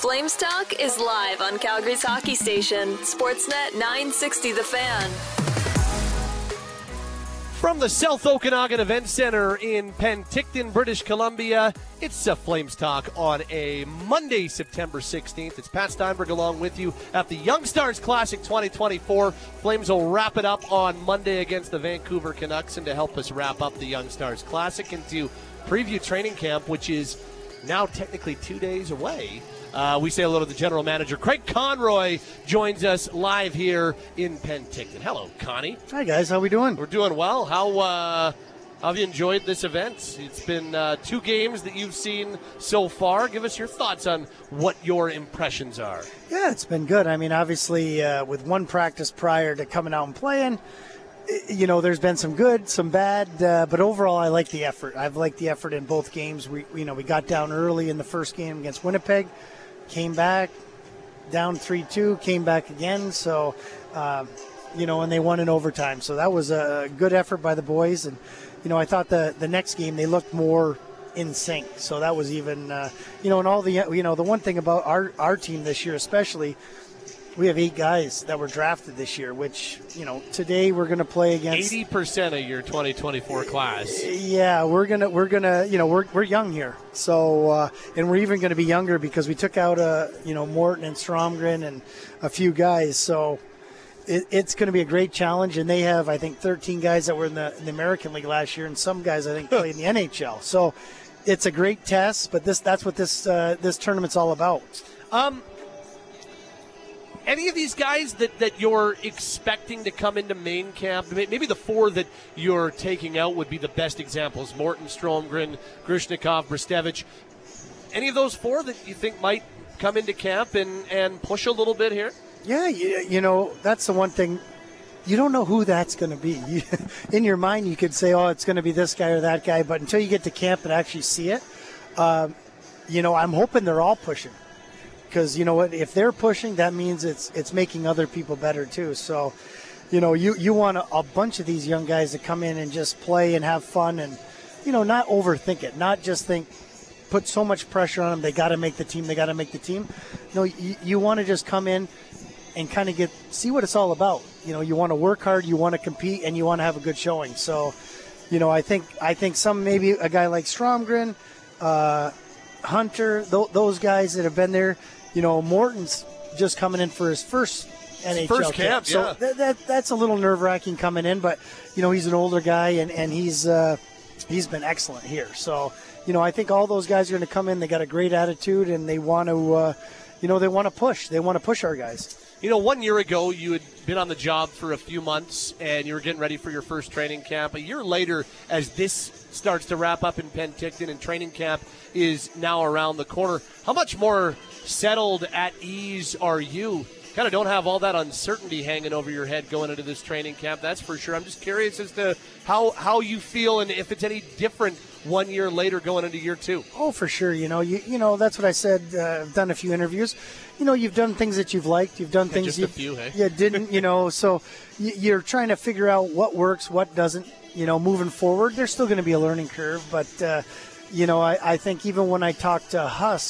Flames Talk is live on Calgary's hockey station, Sportsnet 960 The Fan. From the South Okanagan Event Center in Penticton, British Columbia, it's a Flames Talk on a Monday, September 16th. It's Pat Steinberg along with you at the Young Stars Classic 2024. Flames will wrap it up on Monday against the Vancouver Canucks, and to help us wrap up the Young Stars Classic and to preview training camp, which is now technically 2 days away, we say hello to the general manager. Craig Conroy joins us live here in Penticton. Hello, Connie. Hi, guys. How we doing? We're doing well. How have you enjoyed this event? It's been 2 games that you've seen so far. Give us your thoughts on what your impressions are. Yeah, it's been good. I mean, obviously, with one practice prior to coming out and playing, you know, there's been some good, some bad, but overall, I like the effort. I've liked the effort in both games. We got down early in the first game against Winnipeg, came back, down 3-2, came back again. So, and they won in overtime. So that was a good effort by the boys. And, I thought the next game they looked more in sync. So that was even, and all the, the one thing about our team this year especially, we have 8 guys that were drafted this year, which, today we're going to play against 80% of your 2024 class. Yeah, we're young here. So, and we're even going to be younger because we took out, Morton and Stromgren and a few guys. So it's going to be a great challenge. And they have, I think, 13 guys that were in the American League last year, and some guys, I think, played in the NHL. So it's a great test, but that's what this tournament's all about. Any of these guys that you're expecting to come into main camp, maybe the 4 that you're taking out would be the best examples: Morton, Stromgren, Grishnikov, Brestevich. Any of those 4 that you think might come into camp and push a little bit here? Yeah, that's the one thing. You don't know who that's going to be. In your mind, you could say, oh, it's going to be this guy or that guy, but until you get to camp and actually see it, I'm hoping they're all pushing. Because, you know what, if they're pushing, that means it's making other people better too. So, you want a bunch of these young guys to come in and just play and have fun and, not overthink it. Not just put so much pressure on them, they got to make the team. No, you want to just come in and kind of see what it's all about. You want to work hard, you want to compete, and you want to have a good showing. So, I think some, maybe a guy like Stromgren, Hunter, those guys that have been there. Morton's just coming in for his first NHL camp. So that's a little nerve-wracking coming in, but, he's an older guy, and he's been excellent here. So, I think all those guys are going to come in. They got a great attitude, and they want to, they want to push. They want to push our guys. 1 year ago, you had been on the job for a few months, and you were getting ready for your first training camp. A year later, as this starts to wrap up in Penticton and training camp is now around the corner, how much more settled, at ease are you? Kind of don't have all that uncertainty hanging over your head going into this training camp, that's for sure. I'm just curious as to how you feel and if it's any different 1 year later going into year 2. Oh, for sure. That's what I said. I've done a few interviews. You've done things that you've liked. You've done things just a few, hey? You didn't. So you're trying to figure out what works, what doesn't. Moving forward, there's still going to be a learning curve. But I think even when I talked to Husk,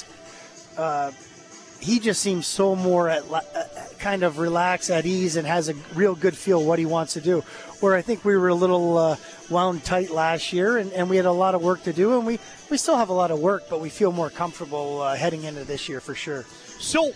he just seems so more kind of relaxed, at ease, and has a real good feel what he wants to do. Where I think we were a little wound tight last year, and we had a lot of work to do, and we still have a lot of work, but we feel more comfortable heading into this year for sure. So,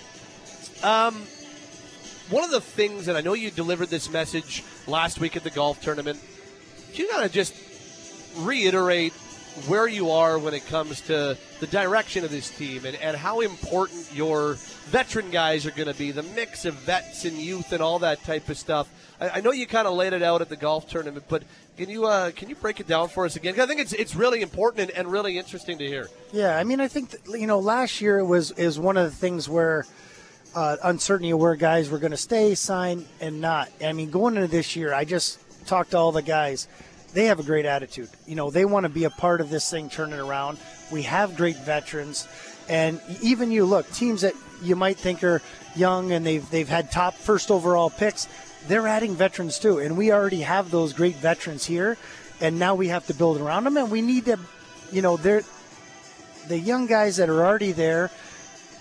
one of the things, and I know you delivered this message last week at the golf tournament, can you kind of just reiterate where you are when it comes to the direction of this team and how important your veteran guys are going to be, the mix of vets and youth and all that type of stuff? I know you kind of laid it out at the golf tournament, but can you break it down for us again? 'Cause I think it's really important and really interesting to hear. Yeah, I mean, I think last year is one of the things where uncertainty of where guys were going to stay, sign, and not. I mean, going into this year, I just talked to all the guys. They have a great attitude. They want to be a part of this thing turning around. We have great veterans, and even teams that you might think are young and they've had top first overall picks, they're adding veterans too, and we already have those great veterans here, and now we have to build around them, and we need to, they're the young guys that are already there.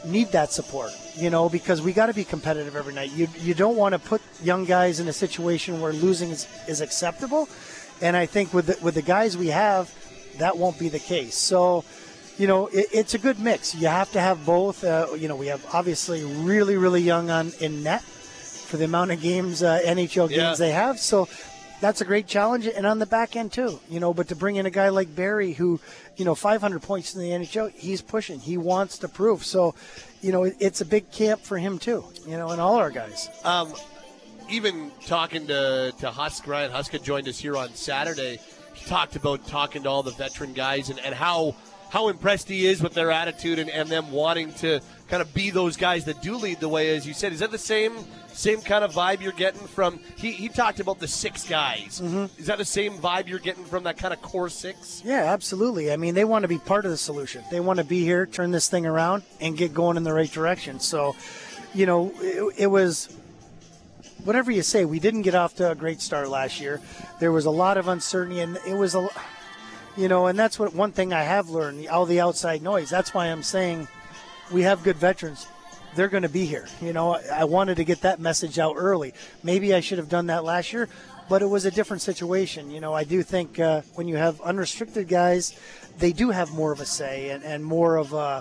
need that support, because we got to be competitive every night. You don't want to put young guys in a situation where losing is acceptable. And I think with the guys we have, that won't be the case. So, it's a good mix. You have to have both. We have obviously really, really young in net for the amount of games, NHL games they have. So that's a great challenge. And on the back end too, but to bring in a guy like Barry who, 500 points in the NHL, he's pushing. He wants to prove. So, it's a big camp for him too, and all our guys. Even talking to Husk, Ryan Huska joined us here on Saturday. He talked about talking to all the veteran guys and how impressed he is with their attitude and them wanting to kind of be those guys that do lead the way, as you said. Is that the same kind of vibe you're getting from – he talked about the 6 guys. Mm-hmm. Is that the same vibe you're getting from that kind of core 6? Yeah, absolutely. I mean, they want to be part of the solution. They want to be here, turn this thing around, and get going in the right direction. So, it was – whatever you say, we didn't get off to a great start last year. There was a lot of uncertainty, and it was and that's one thing I have learned, all the outside noise. That's why I'm saying we have good veterans. They're going to be here. I wanted to get that message out early. Maybe I should have done that last year, but it was a different situation. I do think when you have unrestricted guys, they do have more of a say and more of a,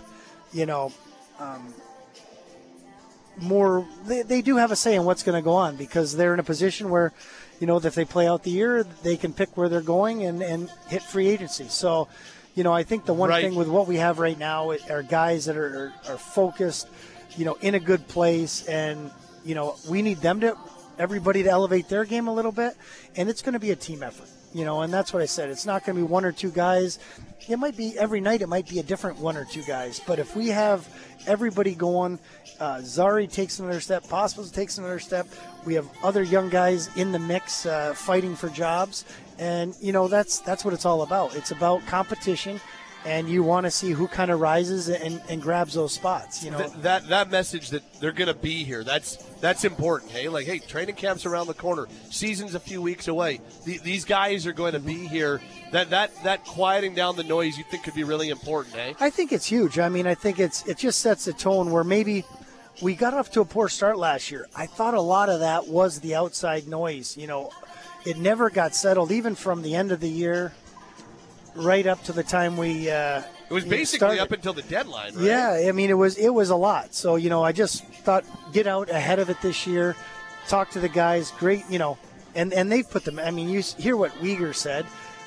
they do have a say in what's going to go on because they're in a position where, that if they play out the year, they can pick where they're going and hit free agency. So, I think the one thing with what we have right now are guys that are focused, in a good place. And, we need everybody to elevate their game a little bit. And it's going to be a team effort, and that's what I said. It's not going to be 1 or 2 guys. It might be every night. It might be a different 1 or 2 guys. But if we have everybody going, Zari takes another step, Pospisil takes another step. We have other young guys in the mix fighting for jobs. And, that's what it's all about. It's about competition, and you want to see who kind of rises and grabs those spots. That message that they're going to be here, that's important. Hey, hey, training camp's around the corner. Season's a few weeks away. These guys are going to be here. That quieting down the noise you think could be really important, eh? I think it's huge. I mean, I think it just sets a tone where maybe we got off to a poor start last year. I thought a lot of that was the outside noise. It never got settled, even from the end of the year right up to the time we it was basically up until the deadline, right? Yeah, I mean, it was a lot. So, I just thought get out ahead of it this year, talk to the guys, great, and they've put them. I mean, you hear what Uyghur said.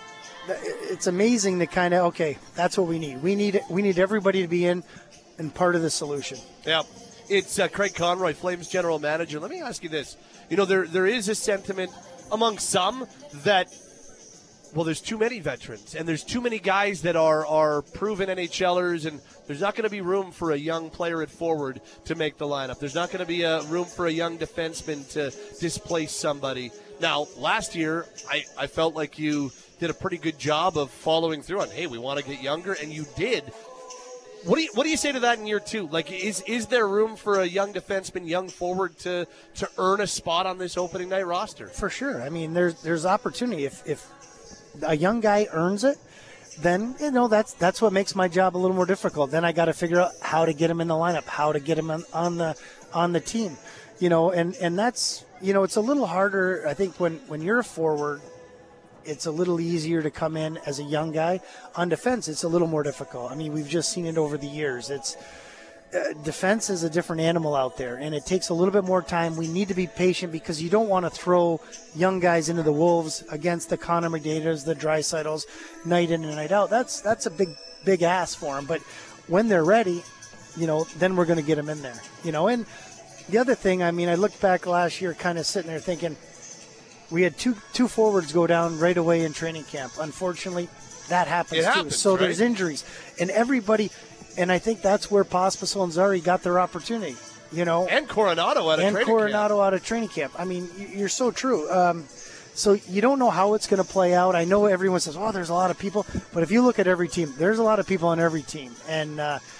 It's amazing to kind of, okay, that's what we need. We need everybody to be in and part of the solution. Yeah. It's Craig Conroy, Flames general manager. Let me ask you this. There is a sentiment among some that, well, there's too many veterans, and there's too many guys that are proven NHLers, and there's not going to be room for a young player at forward to make the lineup. There's not going to be room for a young defenseman to displace somebody. Now, last year, I felt like you did a pretty good job of following through on, hey, we want to get younger, and you did. What do you say to that in year 2? Is there room for a young defenseman, young forward to earn a spot on this opening night roster? For sure. I mean, there's opportunity. If a young guy earns it, then that's what makes my job a little more difficult. Then I got to figure out how to get him in the lineup, how to get him on the team, and that's it's a little harder. I think when you're a forward, it's a little easier to come in as a young guy. On defense, it's a little more difficult. I mean, we've just seen it over the years. It's defense is a different animal out there, and it takes a little bit more time. We need to be patient because you don't want to throw young guys into the wolves against the Connor McDavid's, the Draisaitl's, night in and night out. That's a big ask for them. But when they're ready, then we're going to get them in there. And the other thing, I mean, I looked back last year kind of sitting there thinking, we had two forwards go down right away in training camp. Unfortunately, that happens too. So right? There's injuries. And everybody, and I think that's where Pospisil and Zari got their opportunity, And Coronado out of training camp. I mean, you're so true. So you don't know how it's going to play out. I know everyone says, oh, there's a lot of people. But if you look at every team, there's a lot of people on every team. And,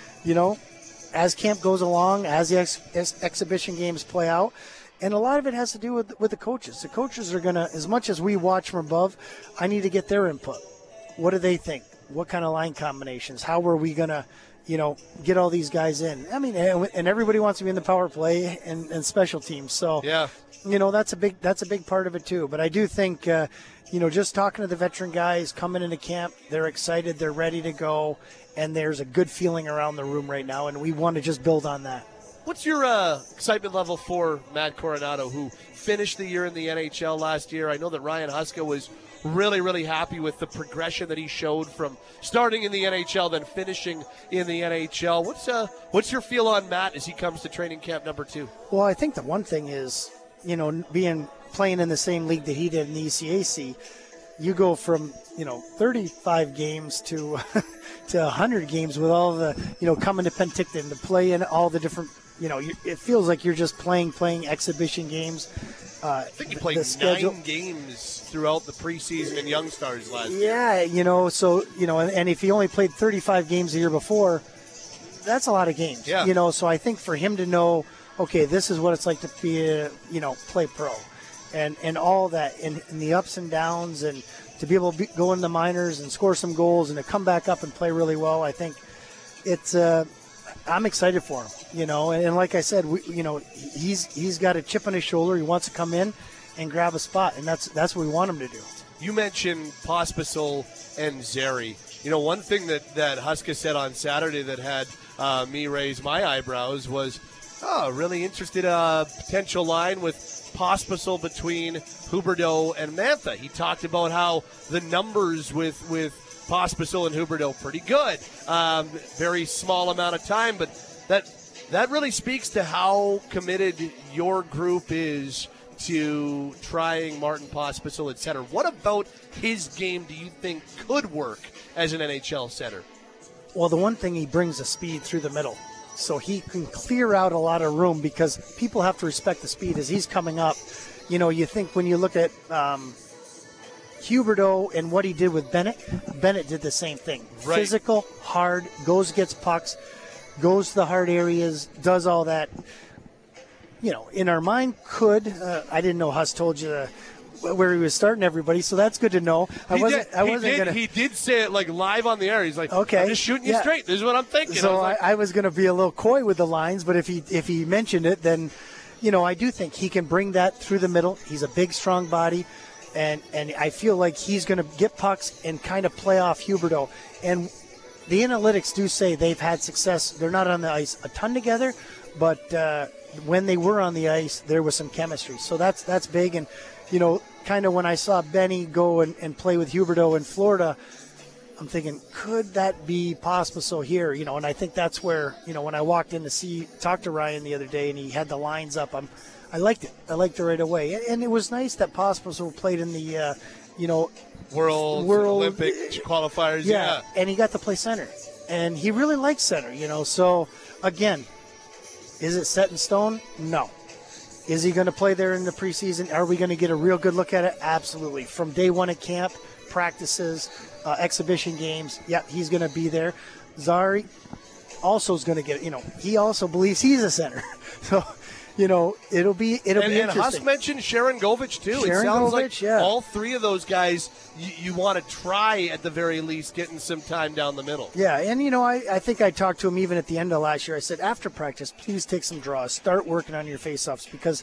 as camp goes along, as the exhibition games play out, and a lot of it has to do with the coaches. The coaches are going to, as much as we watch from above, I need to get their input. What do they think? What kind of line combinations? How are we going to, get all these guys in. I mean, and everybody wants to be in the power play and special teams. So, yeah, that's a big part of it too. But I do think, just talking to the veteran guys coming into camp, they're excited, they're ready to go, and there's a good feeling around the room right now, and we want to just build on that. What's your excitement level for Matt Coronado, who finished the year in the NHL last year? I know that Ryan Huska was really, really happy with the progression that he showed from starting in the NHL, then finishing in the NHL. What's your feel on Matt as he comes to training camp number 2? Well, I think the one thing is, playing in the same league that he did in the ECAC, you go from 35 games to to 100 games with all the coming to Penticton to play in all the different. It feels like you're just playing exhibition games. I think you played 9 games throughout the preseason in Young Stars last year. Yeah, so, and if he only played 35 games a year before, that's a lot of games. Yeah. So I think for him to know, okay, this is what it's like to be, play pro. And all that, and the ups and downs, and to be able to go in the minors and score some goals and to come back up and play really well, I think it's I'm excited for him, and like I said, he's got a chip on his shoulder. He wants to come in and grab a spot, and that's what we want him to do. You mentioned Pospisil and Zary. One thing that Huska said on Saturday that had me raise my eyebrows was, really interested potential line with Pospisil between Huberdeau and Mantha. He talked about how the numbers with Pospisil and Huberdeau pretty good. Very small amount of time, but that really speaks to how committed your group is to trying Martin Pospisil at center. What about his game do you think could work as an NHL center? Well, the one thing, he brings the speed through the middle. So he can clear out a lot of room because people have to respect the speed as he's coming up. You think when you look at Huberdeau and what he did with Bennett did the same thing. Right. Physical, hard, gets pucks, goes to the hard areas, does all that. In our mind, I didn't know Huss told you where he was starting everybody, so that's good to know. He did say it like live on the air. He's like, okay, I'm just shooting you straight. This is what I'm thinking. So I was going to be a little coy with the lines, but if he mentioned it, then I do think he can bring that through the middle. He's a big, strong body, and I feel like he's going to get pucks and kind of play off Huberdeau. And the analytics do say they've had success. They're not on the ice a ton together, but when they were on the ice, there was some chemistry. So that's big. And kind of when I saw Benny go and play with Huberdeau in Florida, I'm thinking, could that be Pospisil here? And I think that's where, when I walked in to talk to Ryan the other day and he had the lines up, I liked it. I liked it right away. And it was nice that Pospisil played in the, World Olympic qualifiers. Yeah. And he got to play center. And he really likes center, So, again, is it set in stone? No. Is he going to play there in the preseason? Are we going to get a real good look at it? Absolutely. From day one at camp, practices, exhibition games, he's going to be there. Zary also is going to get, he also believes he's a center. So, it'll be interesting. And Huss mentioned Sharon Govich, too. It sounds like all three of those guys you want to try, at the very least, getting some time down the middle. Yeah, and, I think I talked to him even at the end of last year. I said, after practice, please take some draws. Start working on your faceoffs, because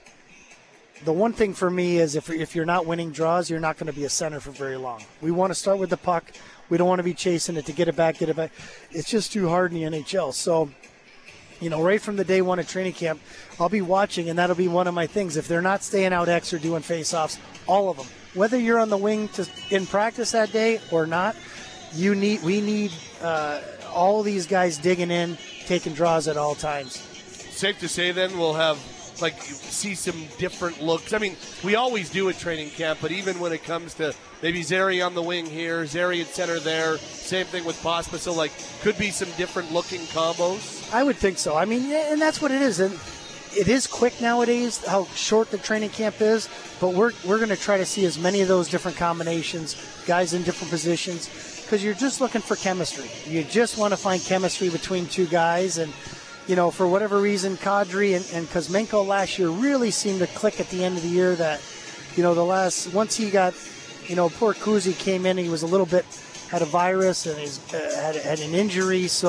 the one thing for me is if you're not winning draws, you're not going to be a center for very long. We want to start with the puck. We don't want to be chasing it to get it back. It's just too hard in the NHL. So, right from the day one of training camp, I'll be watching, and that'll be one of my things. If they're not staying out X or doing faceoffs, all of them, whether you're on the wing in practice that day or not, we need all these guys digging in, taking draws at all times. Safe to say then we'll see some different looks. I mean, we always do at training camp, but even when it comes to maybe Zary on the wing here, Zary at center there, same thing with Pospisil, could be some different looking combos. I would think so. I mean, and that's what it is. And it is quick nowadays how short the training camp is, but we're going to try to see as many of those different combinations, guys in different positions, because you're just looking for chemistry. You just want to find chemistry between two guys. And for whatever reason, Kadri and Kuzmenko last year really seemed to click at the end of the year. That, once he got, poor Kuzi came in, he was a little bit, had a virus and he's had an injury. So,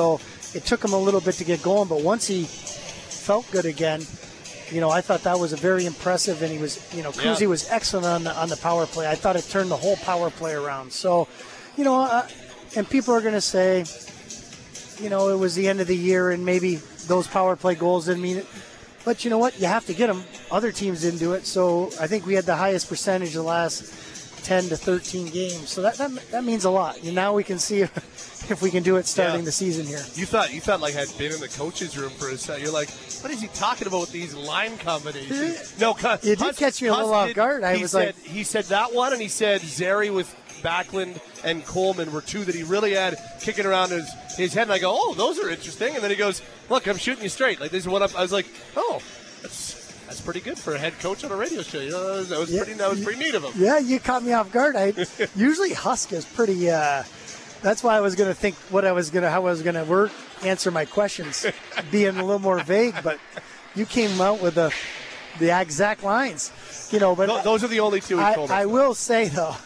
it took him a little bit to get going, but once he felt good again, I thought that was a very impressive, and he was, Kuzi was excellent on the power play. I thought it turned the whole power play around. So, and people are going to say, it was the end of the year and maybe those power play goals didn't mean it. But you know what? You have to get them. Other teams didn't do it. So I think we had the highest percentage the last 10 to 13 games. So that means a lot. And now we can see if we can do it starting the season here. You thought like I'd been in the coach's room for a second. You're like, what is he talking about with these line combinations? No, it did catch me a little off guard. He said that one, and he said Zary with Backlund and Coleman were two that he really had kicking around his head. And I go, oh, those are interesting. And then he goes, look, I'm shooting you straight. Like, this is what I was like, oh, that's pretty good for a head coach on a radio show. That was pretty neat of him. Yeah, you caught me off guard. Usually Husk is pretty. That's why I was going to think how I was going to answer my questions, being a little more vague. But you came out with the exact lines, But those are the only two he told us. I will say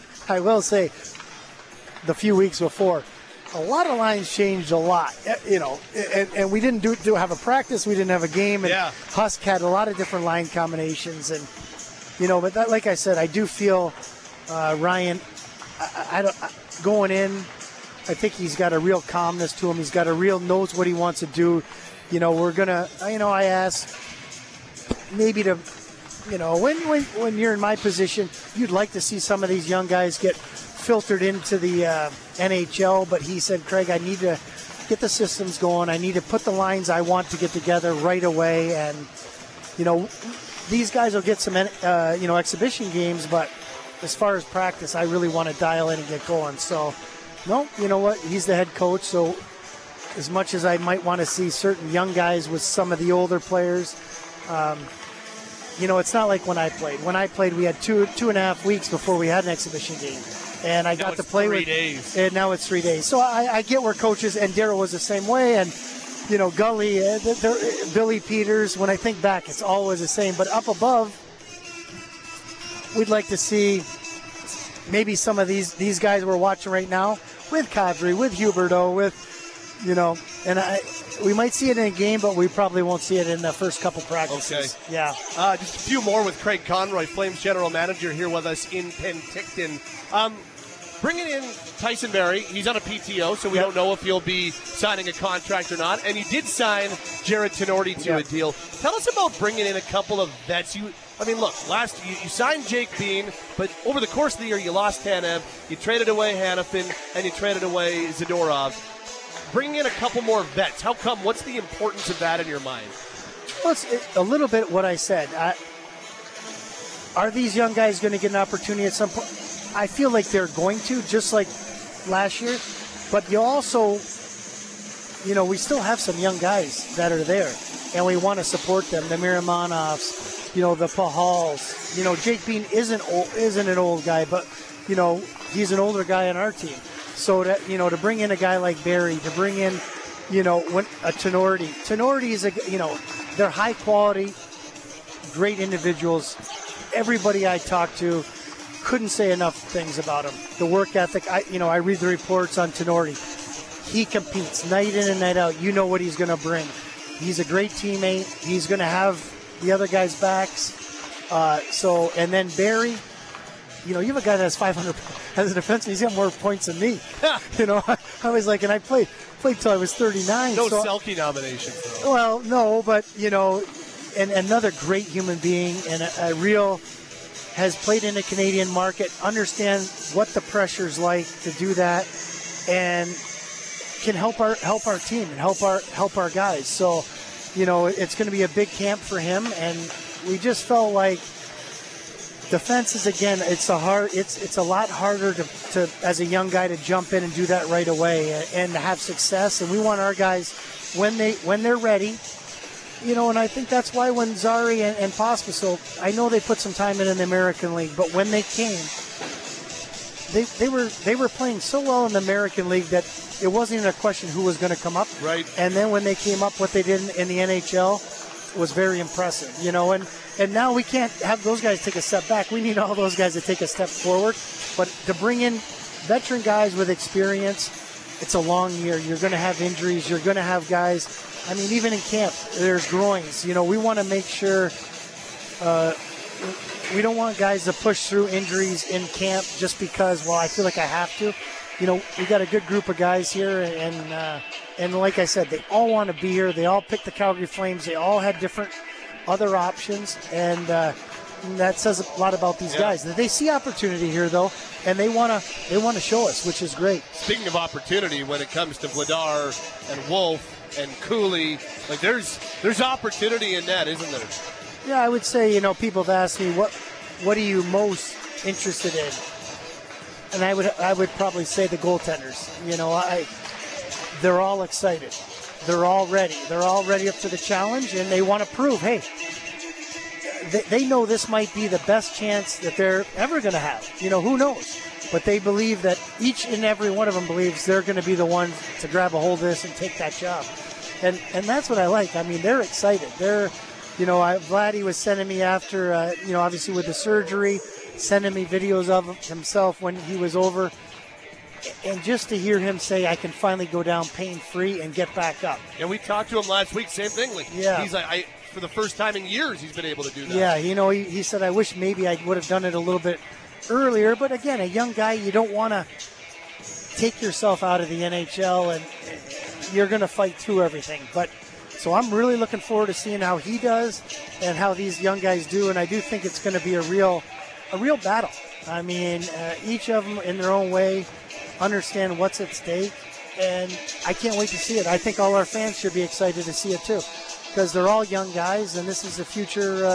the few weeks before, a lot of lines changed a lot, and we didn't have a practice, we didn't have a game, and Husk had a lot of different line combinations, and but that, like I said, I do feel Ryan, going in, I think he's got a real calmness to him. He's got knows what he wants to do. We're gonna, I asked maybe to, when you're in my position, you'd like to see some of these young guys get filtered into the NHL, but he said, Craig, I need to get the systems going. I need to put the lines I want to get together right away. And, these guys will get some, exhibition games, but as far as practice, I really want to dial in and get going. So, no, you know what? He's the head coach, so as much as I might want to see certain young guys with some of the older players, it's not like when I played. When I played, we had two and a half weeks before we had an exhibition game. And I got to play 3 days. And now it's 3 days. So I get where coaches, and Darryl was the same way, and, Gully, Billy Peters, when I think back, it's always the same. But up above, we'd like to see maybe some of these guys we're watching right now with Kadri, with Huberdeau, with, we might see it in a game, but we probably won't see it in the first couple practices. Okay. Yeah. Just a few more with Craig Conroy, Flames general manager, here with us in Penticton. Bringing in Tyson Barrie, he's on a PTO, so we don't know if he'll be signing a contract or not. And you did sign Jared Tenorti to a deal. Tell us about bringing in a couple of vets. Look, you signed Jake Bean, but over the course of the year, you lost Tanev, you traded away Hanifin, and you traded away Zadorov. Bringing in a couple more vets. How come? What's the importance of that in your mind? Well, it's a little bit what I said. Are these young guys going to get an opportunity at some point? I feel like they're going to, just like last year. But you also, we still have some young guys that are there, and we want to support them. The Miramanovs, the Pahals. Jake Bean isn't an old guy, but, he's an older guy on our team. So, to bring in a guy like Barrie, to bring in, a Tenorti. Tenorti is they're high quality, great individuals. Everybody I talked to couldn't say enough things about him. The work ethic, I read the reports on Tenorti. He competes night in and night out. You know what he's going to bring. He's a great teammate. He's going to have the other guys' backs. And then Barrie, you have a guy that has 500 as a defenseman. He's got more points than me. I was like, and I played till I was 39. No Selke nominations, though. Well, no, but, and another great human being and a real has played in the Canadian market, understands what the pressure's like to do that, and can help our team and help our guys. So, it's going to be a big camp for him, and we just felt like defense is, again, it's a lot harder to as a young guy to jump in and do that right away and have success. And we want our guys when they're ready. And I think that's why when Zary and Pospisil, I know they put some time in the American League, but when they came, they were playing so well in the American League that it wasn't even a question who was going to come up. Right. And then when they came up, what they did in the NHL was very impressive. And now we can't have those guys take a step back. We need all those guys to take a step forward. But to bring in veteran guys with experience it's a long year. You're going to have injuries. You're going to have guys. I mean, even in camp, there's groins. We want to make sure we don't want guys to push through injuries in camp just because, well, I feel like I have to. We got a good group of guys here, and like I said, they all want to be here. They all picked the Calgary Flames. They all had different other options, and that says a lot about these guys. They see opportunity here, though, and they want to show us, which is great. Speaking of opportunity, when it comes to Vladar and Wolf and Cooley, like there's opportunity in that, isn't there? Yeah, I would say, people have asked me what are you most interested in, and I would probably say the goaltenders. They're all excited. They're all ready. They're all ready up for the challenge, and they want to prove, hey, they know this might be the best chance that they're ever going to have. Who knows? But they believe that each and every one of them believes they're going to be the ones to grab a hold of this and take that job. And that's what I like. I mean, they're excited. Vladdy was sending me after, obviously with the surgery, sending me videos of himself when he was over. And just to hear him say, I can finally go down pain-free and get back up. And we talked to him last week, same thing. He's like, for the first time in years, he's been able to do that. Yeah, he said, I wish maybe I would have done it a little bit earlier. But again, a young guy, you don't want to take yourself out of the NHL, and you're going to fight through everything. But so I'm really looking forward to seeing how he does and how these young guys do. And I do think it's going to be a real battle. I mean, each of them in their own way understand what's at stake, and I can't wait to see it. I think all our fans should be excited to see it too, because they're all young guys, and this is the future,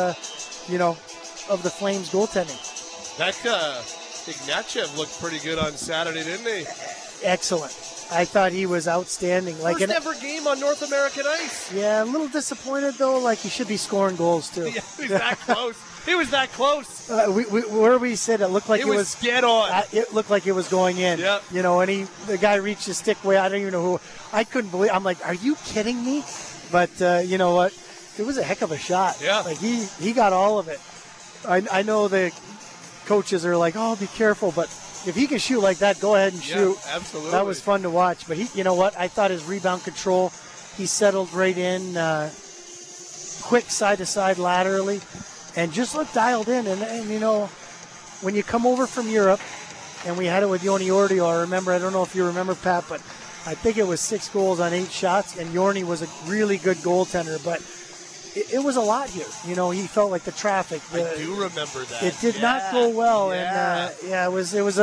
of the Flames goaltending. That Ignatyev looked pretty good on Saturday, didn't he? Excellent. I thought he was outstanding. First ever game on North American ice. Yeah, a little disappointed though. Like he should be scoring goals too. Yeah, he was that close. He was that close. Where we said it looked like it was dead on. It looked like it was going in. Yep. And the guy reached his stick way. I don't even know who. I couldn't believe. I'm like, are you kidding me? But you know what? It was a heck of a shot. Yeah. Like he got all of it. I know the coaches are like, oh, be careful, but if he can shoot like that, go ahead and shoot. Yeah, absolutely. That was fun to watch. But you know what? I thought his rebound control, he settled right in, quick side-to-side laterally, and just looked dialed in. And when you come over from Europe, and we had it with Joni Ortio, I don't know if you remember, Pat, but I think it was 6 goals on 8 shots, and Joni was a really good goaltender. But it was a lot here. He felt like the traffic. I do remember that. It did not go well, yeah. And it was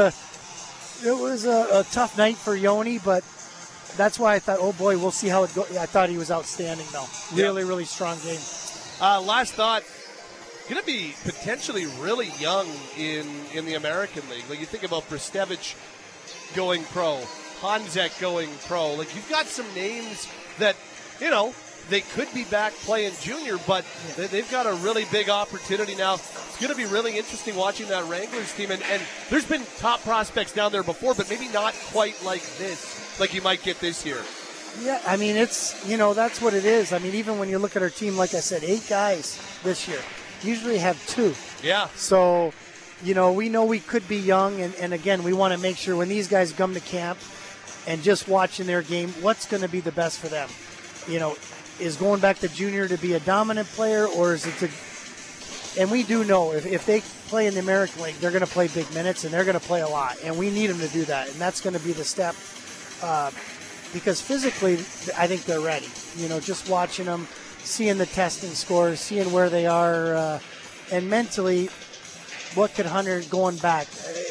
a tough night for Joni, but that's why I thought, oh boy, we'll see how it goes. I thought he was outstanding, though. Really, really strong game. Last thought. Going to be potentially really young in the American League. Like you think about Brestevich going pro, Hanzek going pro. Like you've got some names that they could be back playing junior, but they've got a really big opportunity now. It's going to be really interesting watching that Wranglers team. And there's been top prospects down there before, but maybe not quite like this, like you might get this year. Yeah, I mean, it's, that's what it is. I mean, even when you look at our team, like I said, 8 guys this year. Usually have 2. Yeah. So, we know we could be young. And again, we want to make sure when these guys come to camp and just watching their game, what's going to be the best for them? Is going back to junior to be a dominant player, or is it to – and we do know if they play in the American League, they're going to play big minutes and they're going to play a lot. And we need them to do that. And that's going to be the step because physically I think they're ready. Just watching them, seeing the testing scores, seeing where they are, and mentally, what could Hunter going back?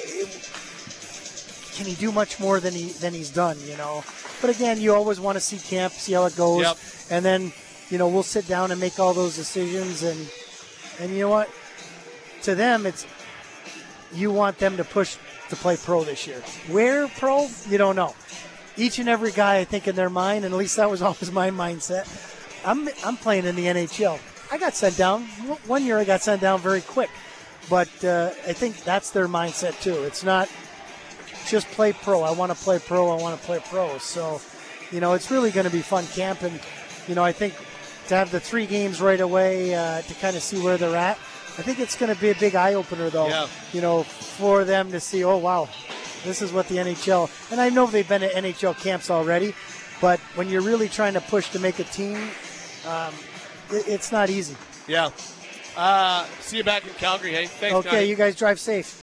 Can he do much more than he's done? But again, you always want to see camp, see how it goes, yep. And then we'll sit down and make all those decisions. And you know what? To them, it's you want them to push to play pro this year. Where pro? You don't know. Each and every guy, I think, in their mind, and at least that was always my mindset. I'm playing in the NHL. I got sent down. One year I got sent down very quick. But I think that's their mindset, too. It's not just play pro. I want to play pro. I want to play pro. So, it's really going to be fun camp. And, I think to have the 3 games right away to kind of see where they're at, I think it's going to be a big eye-opener, though, yeah. For them to see, oh, wow, This is what the NHL, and I know they've been at NHL camps already, but when you're really trying to push to make a team, it's not easy. Yeah. See you back in Calgary, hey? Thanks, Okay, Johnny. you guys drive safe.